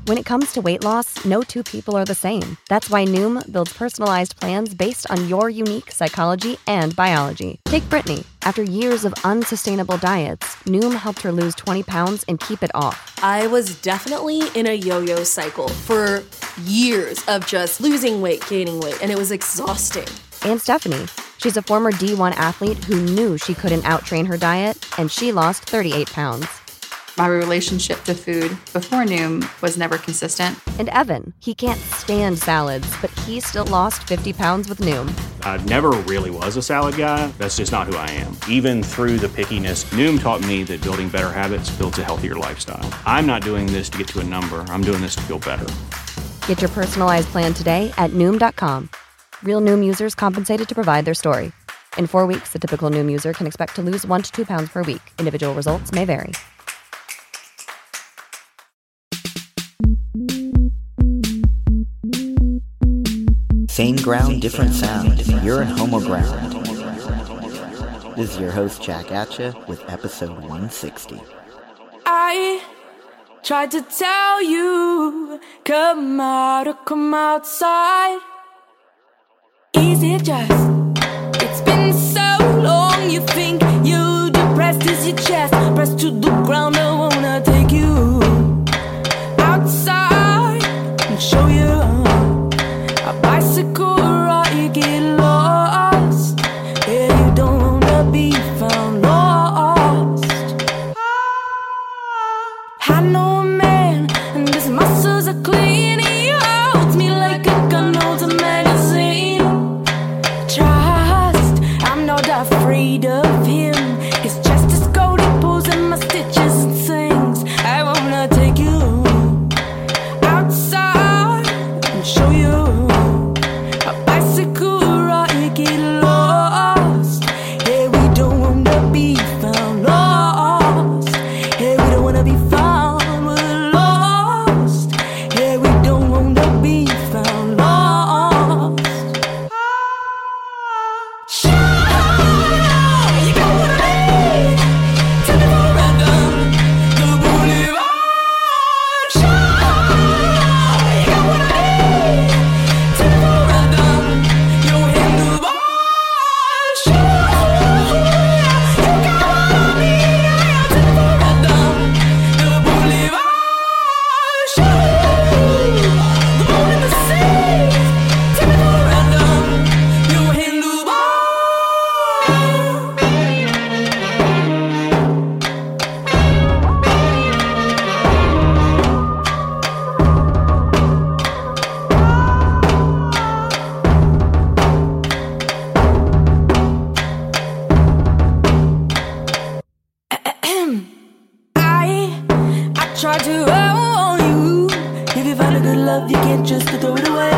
When it comes to weight loss, no two people are the same. That's why Noom builds personalized plans based on your unique psychology and biology. Take Brittany. After years of unsustainable diets, Noom helped her lose 20 pounds and keep it off. I was definitely in a yo-yo cycle for years of just losing weight, gaining weight, and it was exhausting. And Stephanie. She's a former D1 athlete who knew she couldn't out-train her diet, and she lost 38 pounds. My relationship to food before Noom was never consistent. And Evan, he can't stand salads, but he still lost 50 pounds with Noom. I never really was a salad guy. That's just not who I am. Even through the pickiness, Noom taught me that building better habits builds a healthier lifestyle. I'm not doing this to get to a number. I'm doing this to feel better. Get your personalized plan today at Noom.com. Real Noom users compensated to provide their story. In 4 weeks, the typical Noom user can expect to lose 1 to 2 pounds per week. Individual results may vary. Same ground, different sound. You're in Homo Ground. This is your host, Jack Atcha, with episode 160. I tried to tell you, come out or come outside. Is it just, it's been so long, you think you depressed as your chest, pressed to the ground, I wanna take you outside and show you a bicycle ride, you get lost. Yeah, you don't wanna be found lost. I know a man, and his muscles are clean. He holds me like a gun holds a magazine. Trust, I'm not afraid of him. His chest is gold, he pulls in my stitches and sings. I wanna take you outside and show you a bicycle ride, you get lost. Yeah, we don't wanna be found lost. Yeah, we don't wanna be found, we're lost. Yeah, we don't wanna be found lost. Show, you got what I need. Tell me for random, the boulevard. Show, you got what I need. Tell me for random, your handlebar. Show, you got what I need. Tell me for random, the boulevard. Show, the moon and the sea. Tell me for random, your handlebar. I tried to own you. If you find a good love, you can't just throw it away.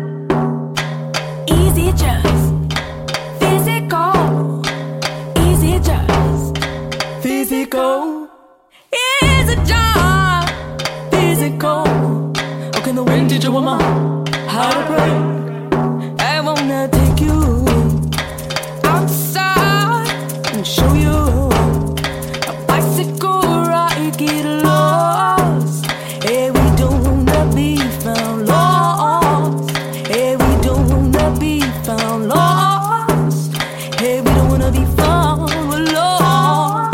Is it just physical? Is it just physical? Is it just physical? Or can the wind teach a woman how to pray? I wanna take you outside and show you a bicycle ride, get lost. Yeah, we don't wanna be found lost. Yeah, we don't wanna be found lost. Yeah, we don't wanna be found, we're lost.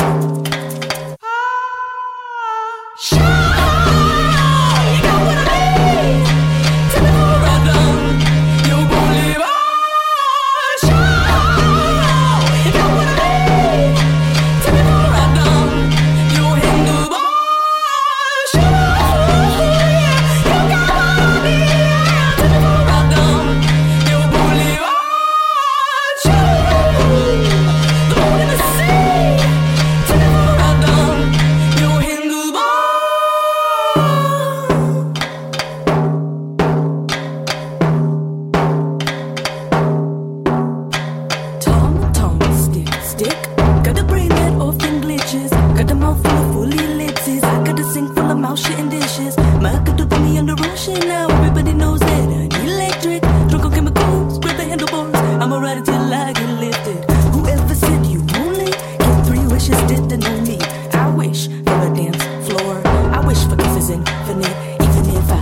Show, you got what I need. Tell me for random, your boulevard. Show, you got what I need. Tell me for random, your handlebar. Show, you got what I need. Tell me for random, your boulevard. Show, the moon and the sea. Tell me for random, your handlebar. Tom, stick. Got the brain that often glitches. Got the mouth full of fully ellipses. I got the sink full of mouth shit and dishes. My could put me under ocean now. Everybody knows that I need electric. Drunk on chemicals, grab the handlebars. I'ma ride it till I get lifted. Whoever said you only get 3 wishes didn't know me. I wish for a dance floor. I wish for kisses infinite. Even if I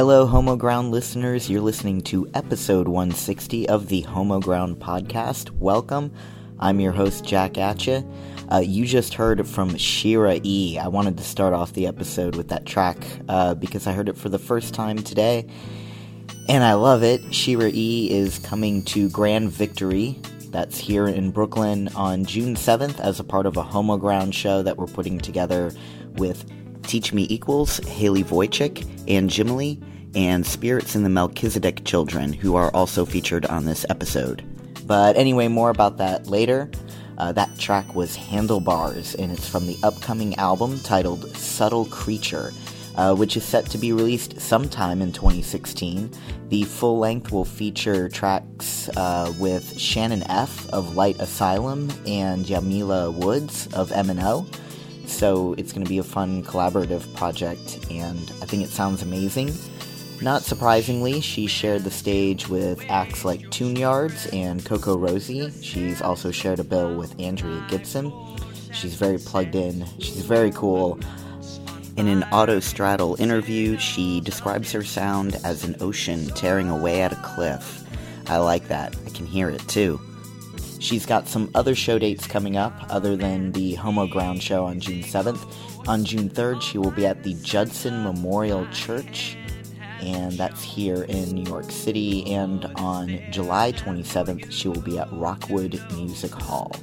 Hello, Homo Ground listeners. You're listening to episode 160 of the Homo Ground podcast. Welcome. I'm your host, Jack Atcha. You just heard from Shira E. I wanted to start off the episode with that track because I heard it for the first time today, and I love it. Shira E is coming to Grand Victory. That's here in Brooklyn on June 7th as a part of a Homo Ground show that we're putting together with Teach Me Equals, Haley Wojcik, and Jimily, and Spirits in the Melchizedek Children, who are also featured on this episode. But anyway, more about that later. That track was Handlebars, and it's from the upcoming album titled Subtle Creature, which is set to be released sometime in 2016. The full length will feature tracks with Shannon F. of Light Asylum and Yamila Woods of M&O. So it's going to be a fun collaborative project, and I think it sounds amazing. Not surprisingly, she shared the stage with acts like Tune Yards and Coco Rosie. She's also shared a bill with Andrea Gibson. She's very plugged in. She's very cool. In an Autostraddle interview, she describes her sound as an ocean tearing away at a cliff. I like that. I can hear it too. She's got some other show dates coming up other than the Homo Ground show on June 7th. On June 3rd, she will be at the Judson Memorial Church, and that's here in New York City. And on July 27th, she will be at Rockwood Music Hall.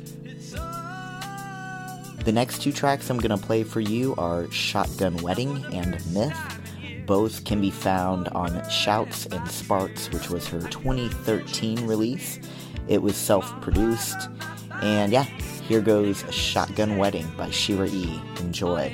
The next two tracks I'm going to play for you are Shotgun Wedding and Myth. Both can be found on Shouts and Sparks, which was her 2013 release. It was self-produced. And yeah, here goes Shotgun Wedding by Shira E. Enjoy.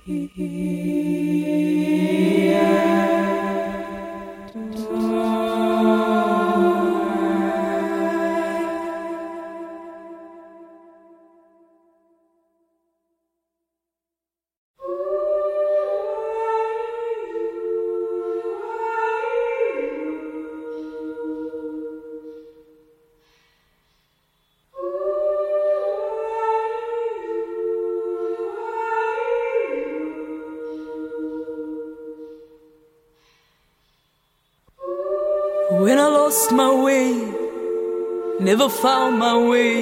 When I lost my way, never found my way,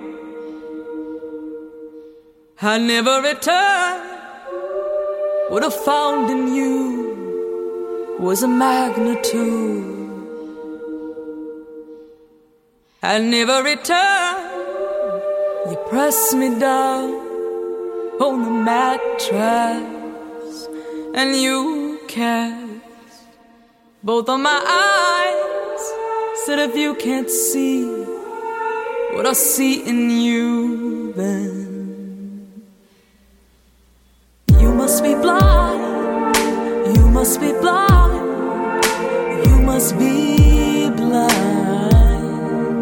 I never returned. What I found in you was a magnitude. I never returned. You pressed me down on the mattress, and you cast both of my eyes. Said if you can't see what I see in you, then you must be blind. You must be blind. You must be blind.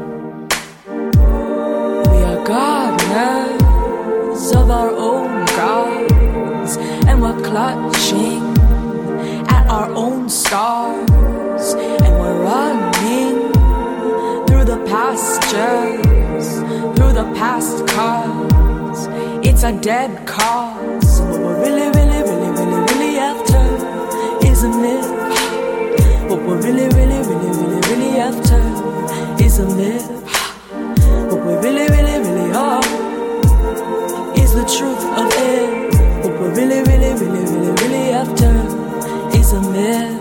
We are gardeners of our own gods, and we're clutching at our own stars, and we're running through the pastures, through the past cars. It's a dead cause. What we're really, really, really, really, really after is a myth. What we're really, really, really, really, really after is a myth. What we really, really, really are is the truth of it. What we're really, really, really, really, really after is a myth.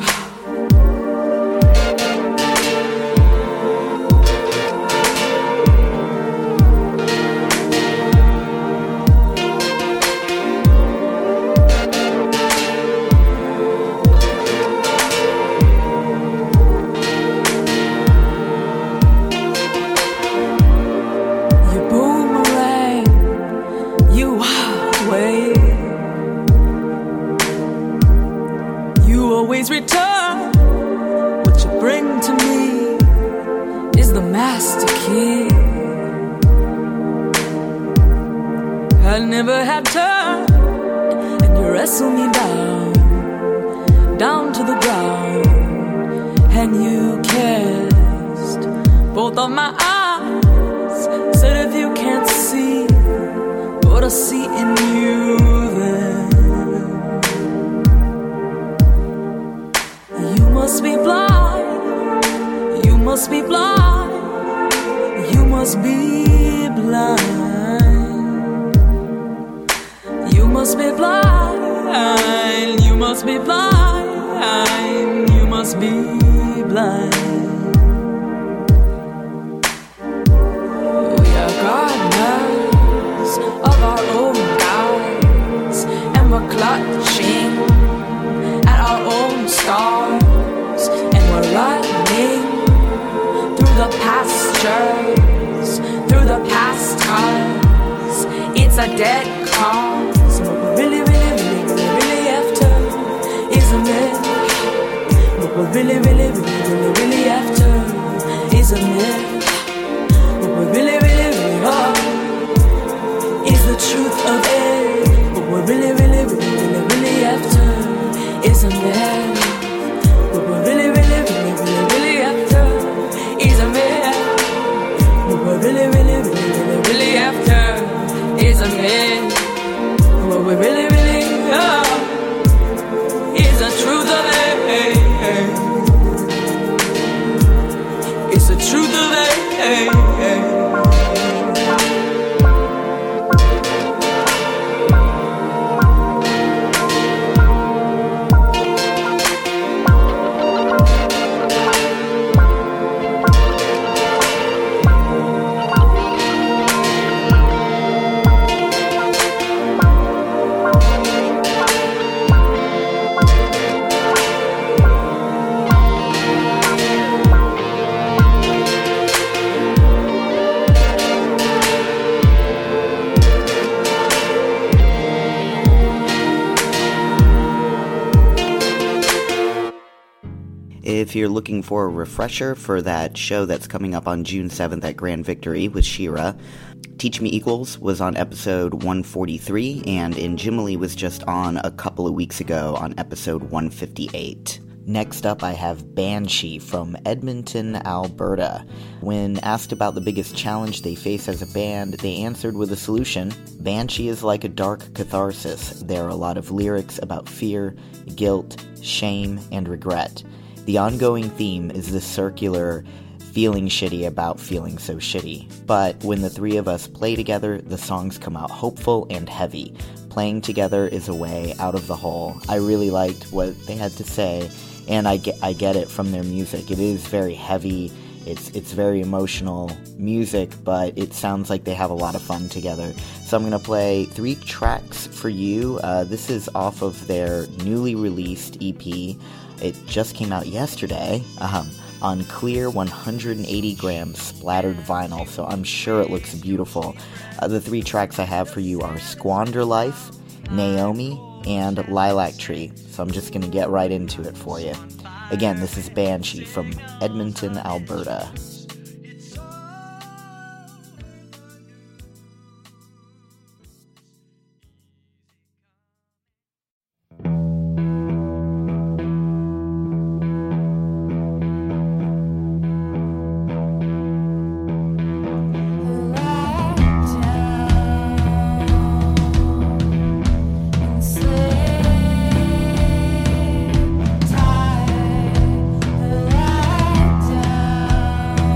You boomerang, you wild wave. You always return. What you bring to me is the master key. I never had turned, and you wrestle me down to the ground, and you kissed both of my eyes. Said if you can't see what I see in you, then you must be blind. You must be blind. You must be blind. You must be blind. You must be blind. You must be blind. We are gardeners of our own gods, and we're clutching at our own stars, and we're running through the pastures, through the past cars. It's a dead cause. What we're really, really, really, really, really after is a myth. What we're really, really, really, really, really after is a myth. What we're really, really, really are is the truth of it. What we're really, really, really, really, really after is a myth. What we're really, really, really, really, really after is a myth. What we're really, really, really, really, really after is a myth. What we really, really are is the truth of it. It's the truth of it. If you're looking for a refresher for that show that's coming up on June 7th at Grand Victory with She-Ra, Teach Me Equals was on episode 143, and Injimali was just on a couple of weeks ago on episode 158. Next up, I have Banshee from Edmonton, Alberta. When asked about the biggest challenge they face as a band, they answered with a solution. Banshee is like a dark catharsis. There are a lot of lyrics about fear, guilt, shame, and regret. The ongoing theme is the circular feeling shitty about feeling so shitty. But when the three of us play together, the songs come out hopeful and heavy. Playing together is a way out of the hole. I really liked what they had to say, and I get it from their music. It is very heavy, it's very emotional music, but it sounds like they have a lot of fun together. So I'm going to play 3 tracks for you. This is off of their newly released EP. It just came out yesterday, on clear 180-gram splattered vinyl, so I'm sure it looks beautiful. The 3 tracks I have for you are Squander Life, Naomi, and Lilac Tree, so I'm just going to get right into it for you. Again, this is Banshee from Edmonton, Alberta. Down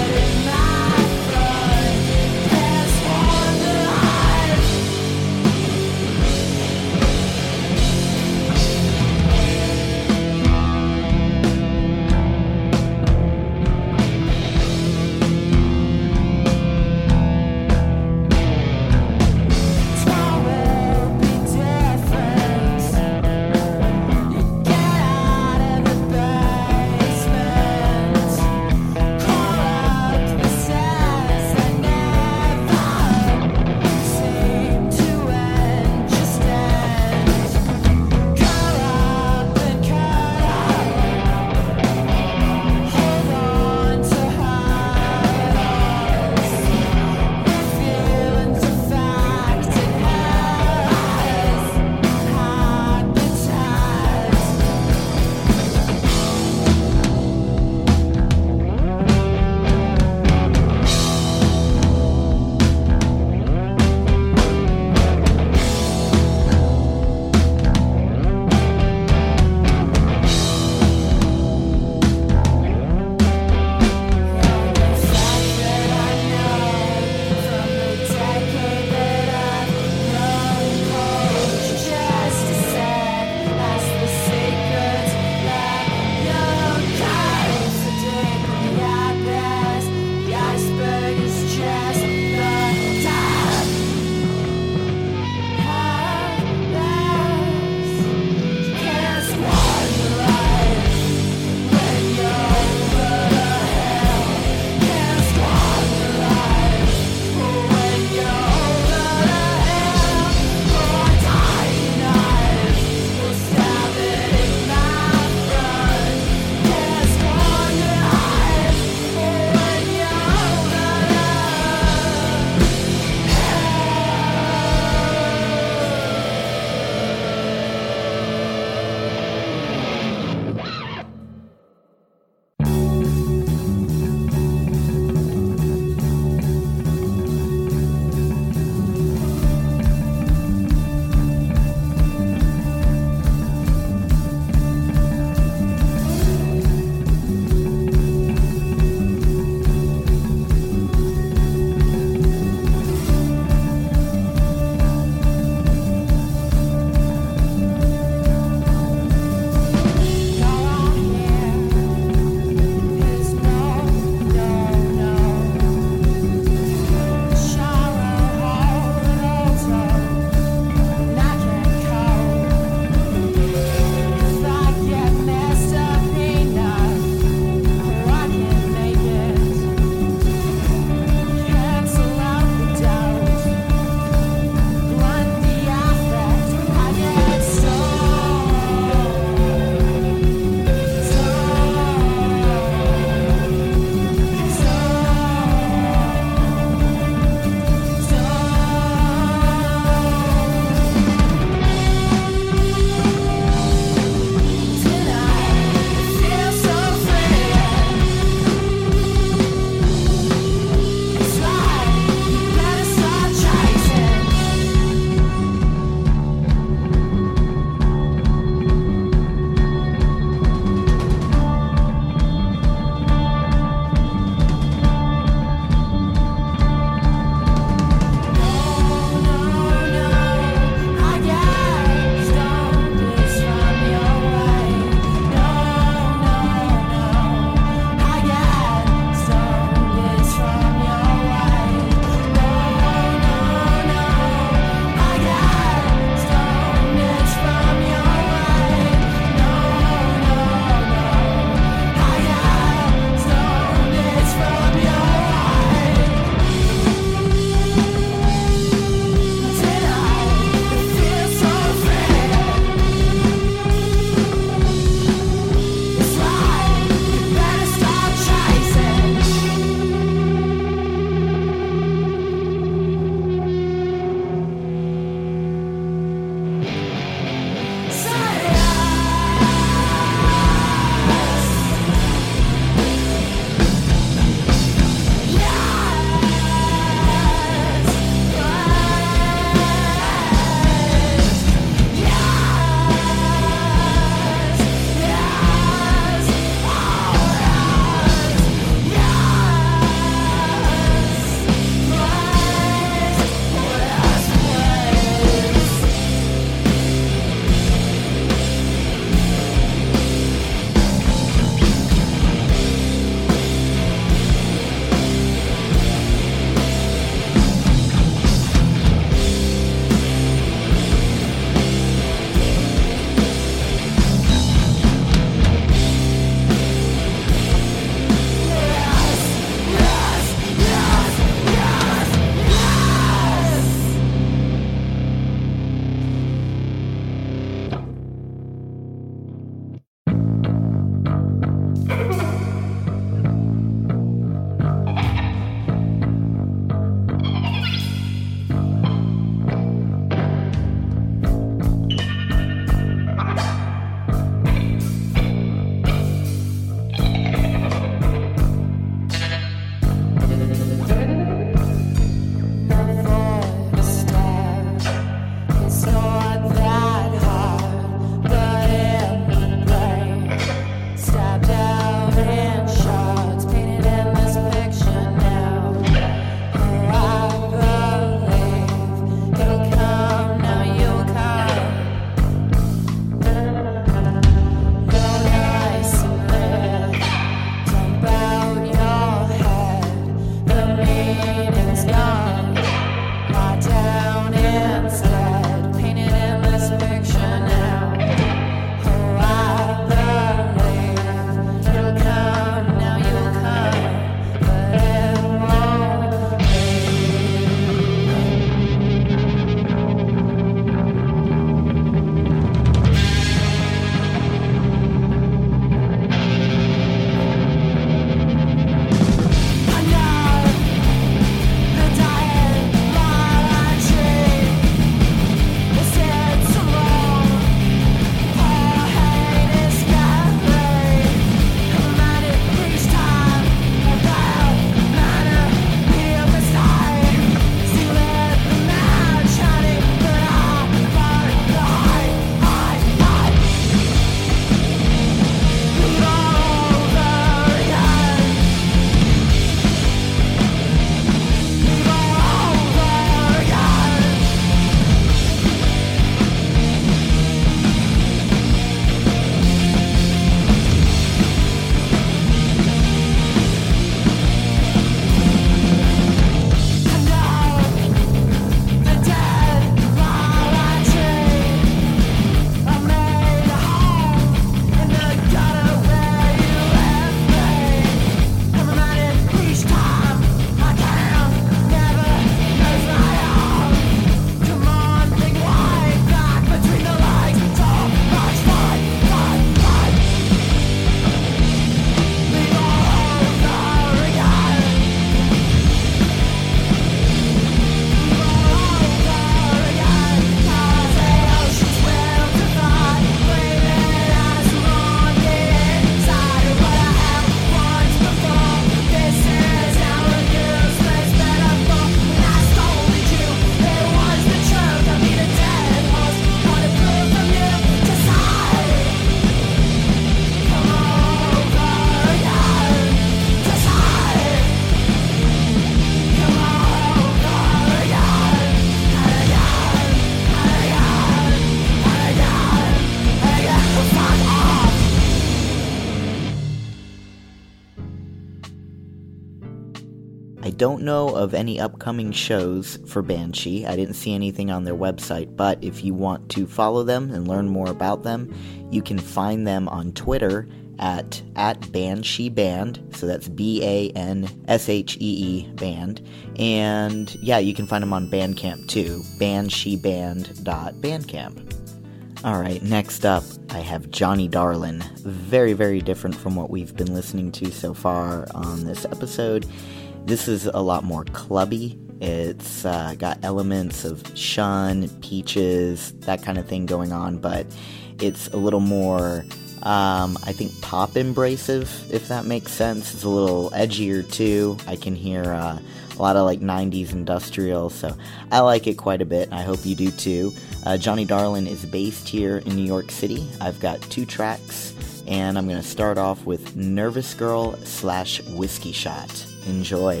don't know of any upcoming shows for Banshee. I didn't see anything on their website, but if you want to follow them and learn more about them, you can find them on Twitter at Banshee Band, so that's BANSHEE Band, and yeah, you can find them on Bandcamp too, bansheeband.bandcamp. Alright, next up, I have Johnny Darlin. Very, very different from what we've been listening to so far on this episode. This is a lot more clubby. It's got elements of Shun, Peaches, that kind of thing going on, but it's a little more, I think, pop-embracive, if that makes sense. It's a little edgier, too. I can hear a lot of, 90s industrial, so I like it quite a bit, and I hope you do, too. Johnny Darlin is based here in New York City. I've got 2 tracks, and I'm going to start off with Nervous Girl / Whiskey Shot. Enjoy.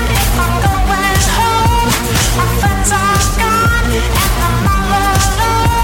Friends are gone and I'm all alone.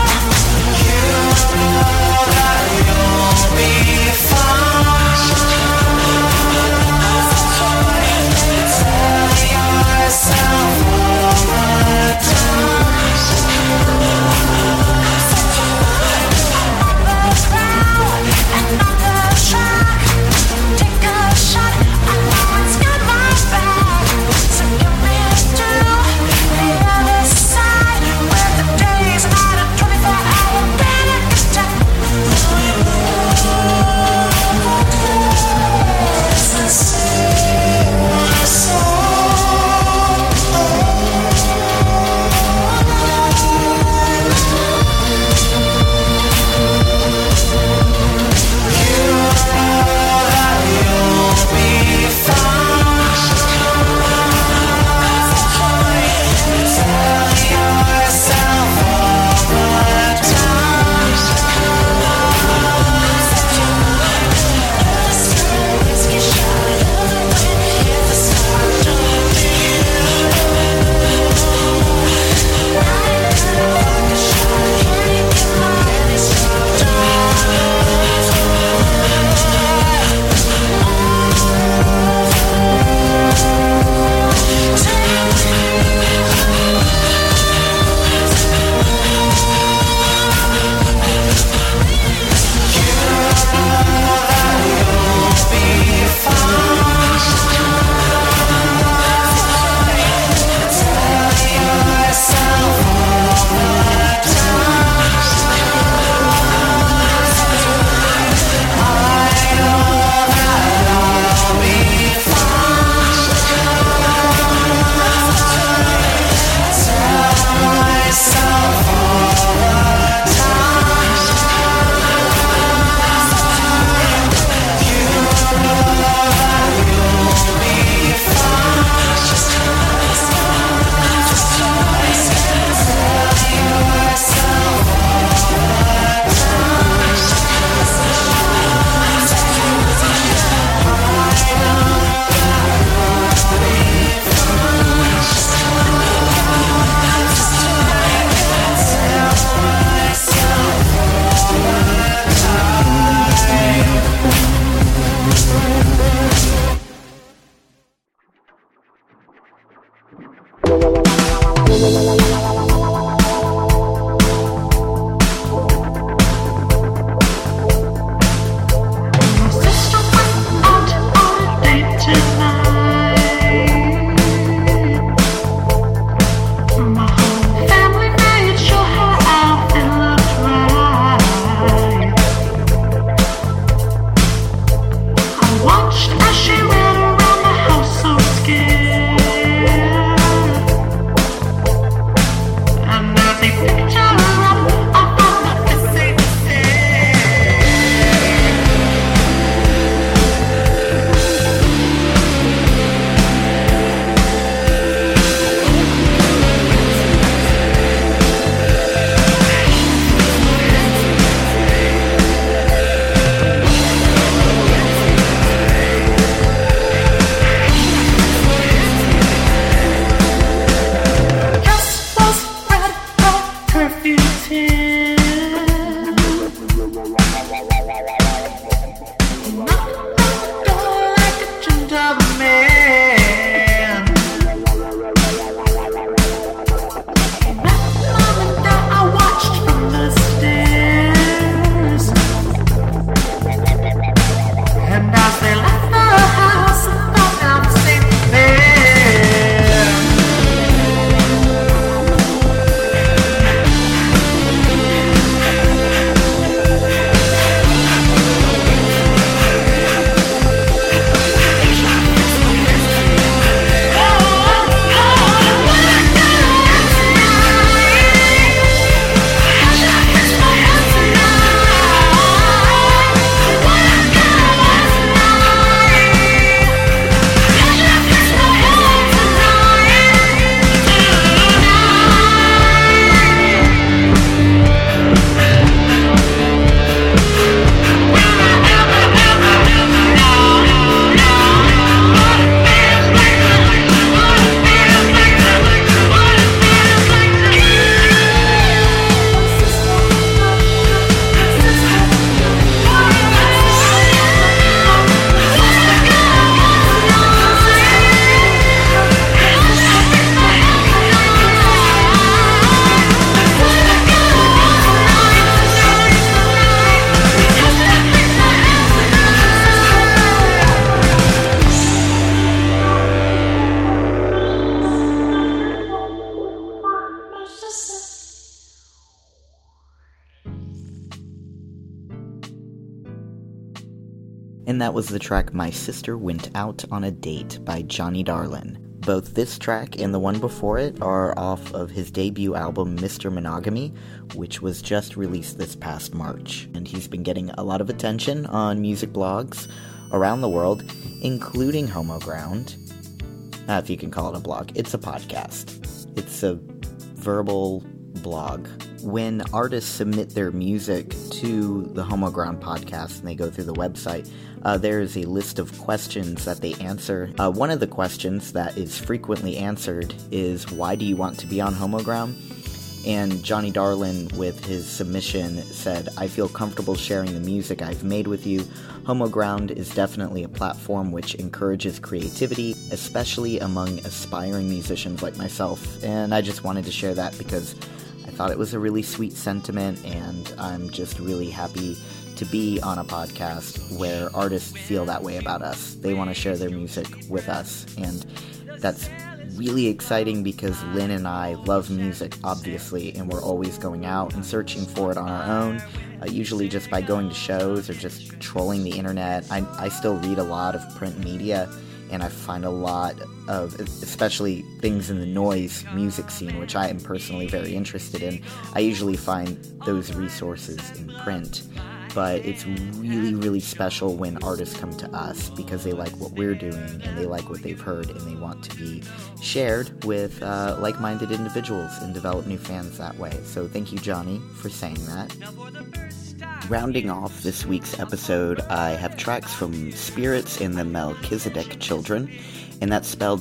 And that was the track My Sister Went Out on a Date by Johnny Darlin. Both this track and the one before it are off of his debut album Mr. Monogamy, which was just released this past March. And he's been getting a lot of attention on music blogs around the world, including Homoground. If you can call it a blog, it's a podcast. It's a verbal blog. When artists submit their music to the Homoground podcast and they go through the website, there is a list of questions that they answer. One of the questions that is frequently answered is, why do you want to be on Homoground? And Johnny Darlin, with his submission, said, I feel comfortable sharing the music I've made with you. Homoground is definitely a platform which encourages creativity, especially among aspiring musicians like myself. And I just wanted to share that because I thought it was a really sweet sentiment, and I'm just really happy to be on a podcast where artists feel that way about us. They want to share their music with us, and that's really exciting because Lynn and I love music, obviously, and we're always going out and searching for it on our own, usually just by going to shows or just trolling the internet. I still read a lot of print media, and I find a lot of, especially things in the noise music scene, which I am personally very interested in. I usually find those resources in print. But it's really, really special when artists come to us because they like what we're doing and they like what they've heard and they want to be shared with like-minded individuals and develop new fans that way. So thank you, Johnny, for saying that. Rounding off this week's episode, I have tracks from Spirits and the Melchizedek Children, and that's spelled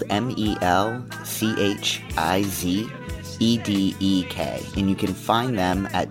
MELCHIZEDEK, and you can find them at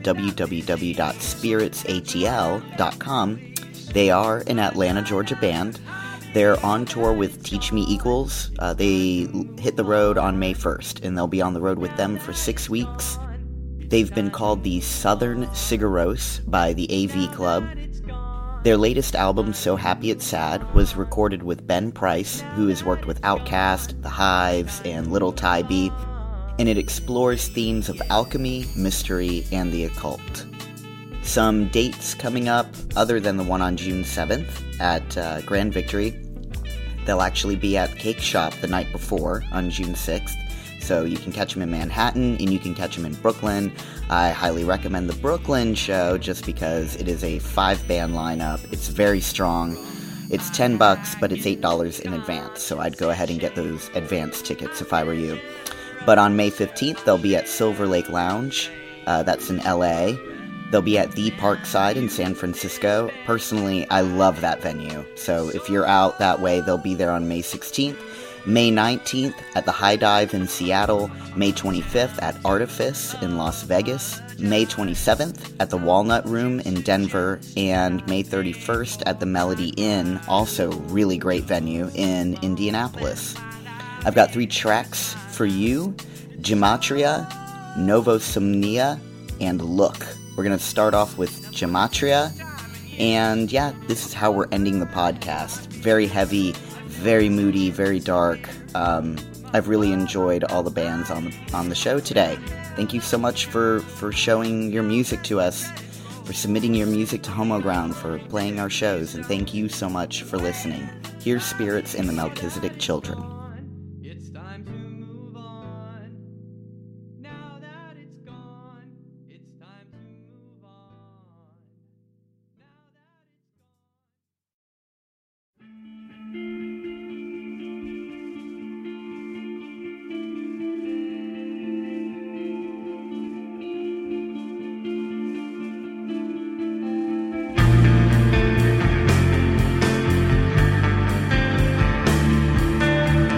www.spiritsatl.com. They are an Atlanta, Georgia band. They're on tour with Teach Me Equals. They hit the road on May 1st, and they'll be on the road with them for 6 weeks. They've been called the Southern Cigaros by the AV Club. Their latest album, So Happy It's Sad, was recorded with Ben Price, who has worked with Outkast, The Hives, and Little Tybee, and it explores themes of alchemy, mystery, and the occult. Some dates coming up, other than the one on June 7th at Grand Victory. They'll actually be at Cake Shop the night before, on June 6th. So you can catch them in Manhattan, and you can catch them in Brooklyn. I highly recommend the Brooklyn show just because it is a 5-band lineup. It's very strong. It's $10, but it's $8 in advance, so I'd go ahead and get those advance tickets if I were you. But on May 15th, they'll be at Silver Lake Lounge. That's in LA. They'll be at The Parkside in San Francisco. Personally, I love that venue. So if you're out that way, they'll be there on May 16th. May 19th at the High Dive in Seattle, May 25th at Artifice in Las Vegas, May 27th at the Walnut Room in Denver, and May 31st at the Melody Inn, also really great venue, in Indianapolis. I've got 3 tracks for you: Gematria, Novosomnia, and Look. We're going to start off with Gematria, and yeah, this is how we're ending the podcast. Very heavy, very moody, very dark. I've really enjoyed all the bands on the show today. Thank you so much for showing your music to us, for submitting your music to Homoground, for playing our shows, and thank you so much for listening. Here's Spirits and the Melchizedek Children. It's time to move on. Now that it's gone, it's time to move on. Now that it's gone.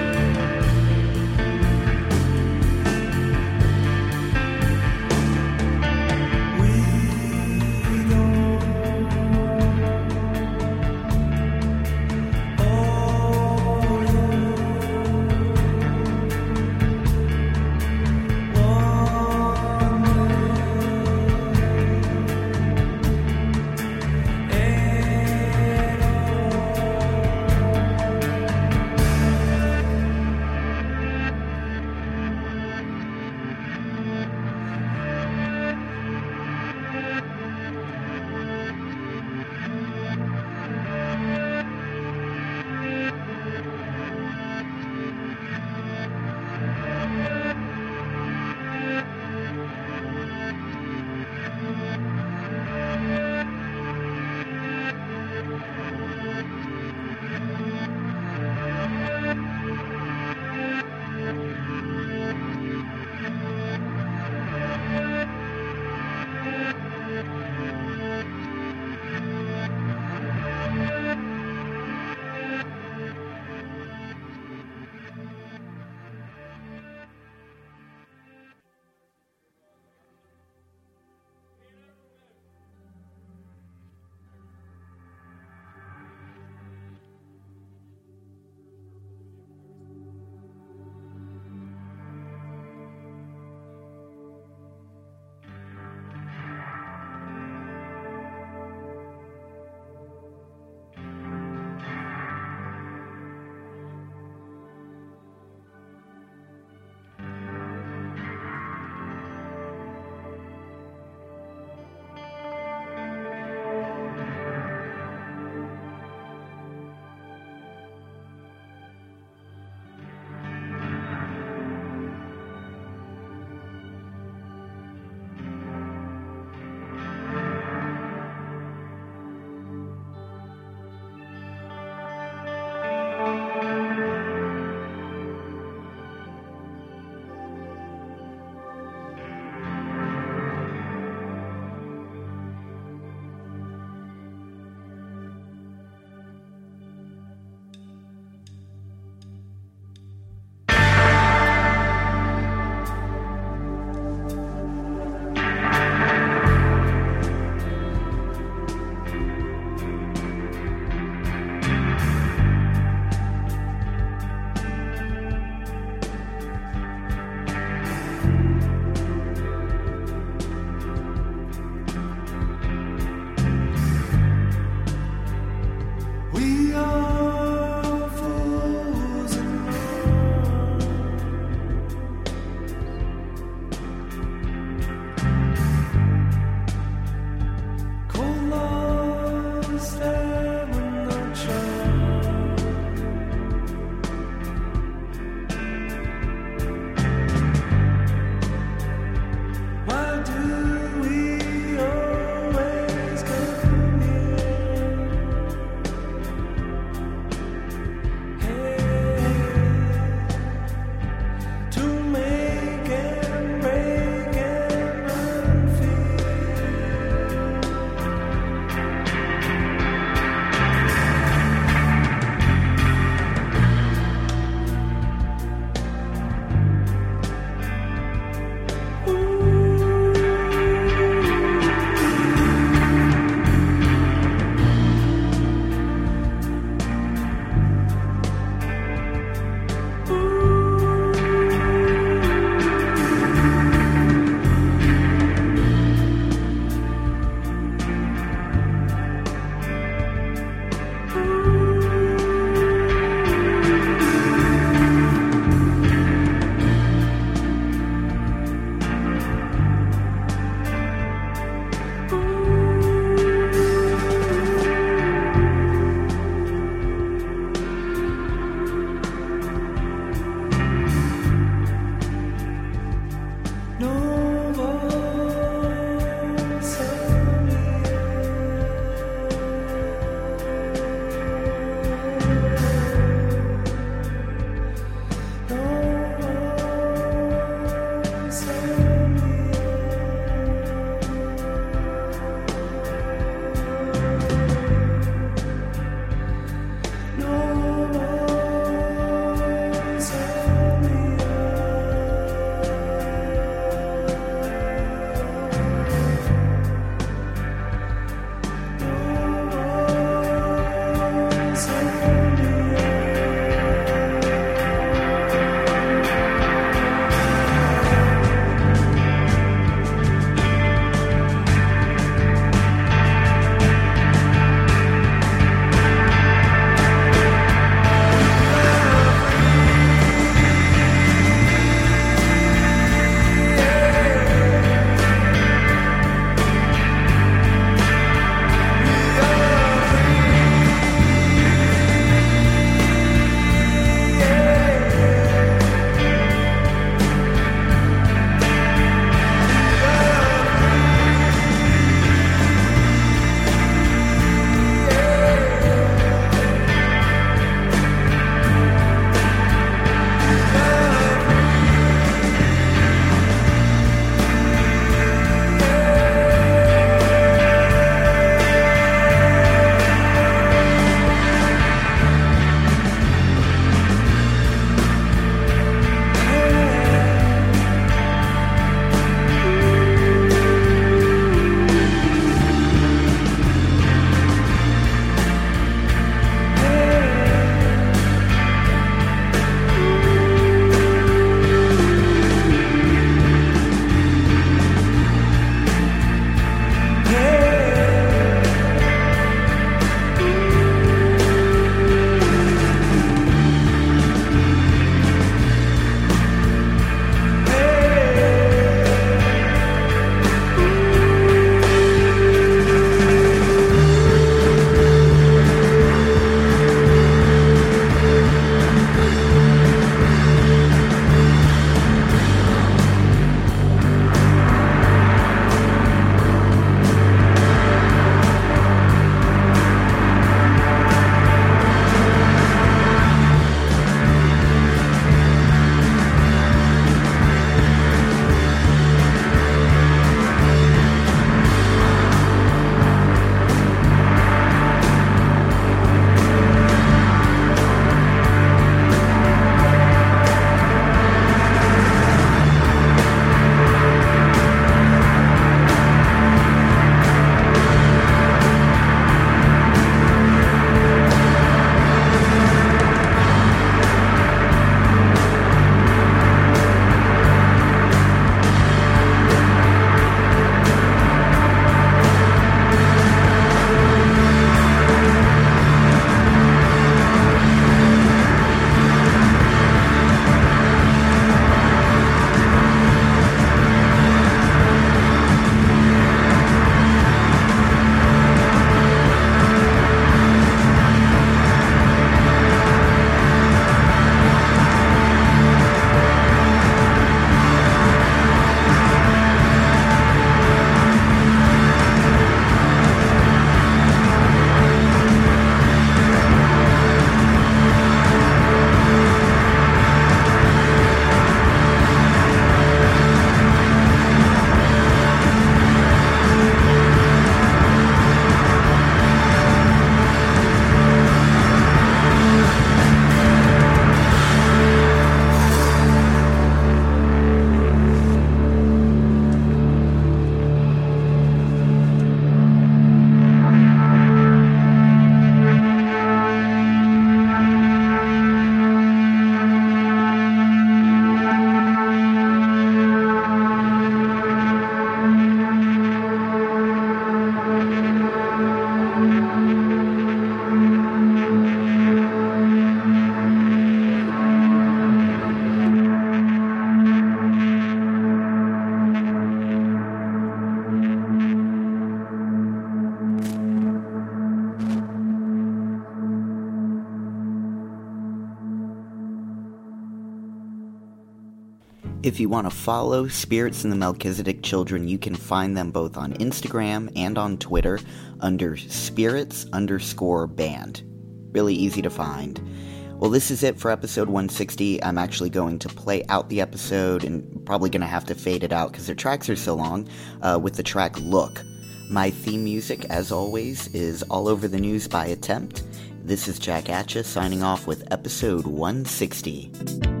If you want to follow Spirits and the Melchizedek Children, you can find them both on Instagram and on Twitter under spirits_band. Really easy to find. Well, this is it for episode 160. I'm actually going to play out the episode and probably going to have to fade it out because their tracks are so long, with the track Look. My theme music, as always, is All Over the News by Attempt. This is Jack Atcha signing off with episode 160.